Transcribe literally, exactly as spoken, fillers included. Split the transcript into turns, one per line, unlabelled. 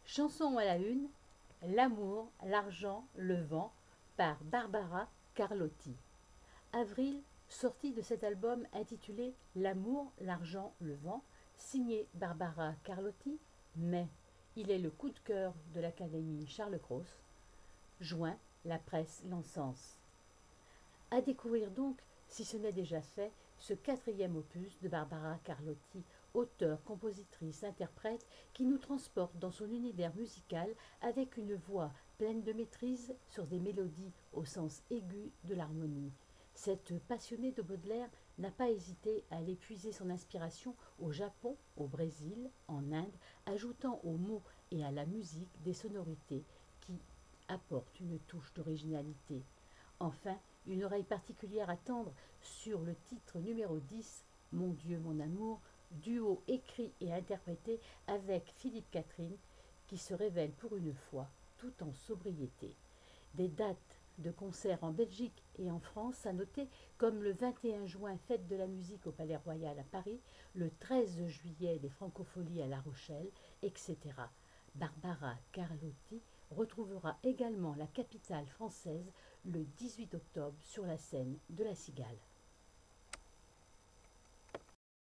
Chanson à la une, L'amour, l'argent, le vent par Barbara Carlotti. Avril, sortie de cet album intitulé L'amour, l'argent, le vent, signé Barbara Carlotti. Mai, il est le coup de cœur de l'Académie Charles Cros. Juin, la presse l'encense. À découvrir donc, si ce n'est déjà fait, ce quatrième opus de Barbara Carlotti, auteure, compositrice, interprète, qui nous transporte dans son univers musical avec une voix pleine de maîtrise sur des mélodies au sens aigu de l'harmonie. Cette passionnée de Baudelaire n'a pas hésité à aller puiser son inspiration au Japon, au Brésil, en Inde, ajoutant aux mots et à la musique des sonorités qui apportent une touche d'originalité. Enfin, une oreille particulière à tendre sur le titre numéro dix, Mon Dieu, mon amour, duo écrit et interprété avec Philippe Catherine, qui se révèle pour une fois tout en sobriété. Des dates de concerts en Belgique et en France à noter, comme le vingt et un juin, fête de la musique au Palais Royal à Paris, le treize juillet, des Francopholies à La Rochelle, et cetera. Barbara Carlotti retrouvera également la capitale française le dix-huit octobre sur la scène de la Cigale.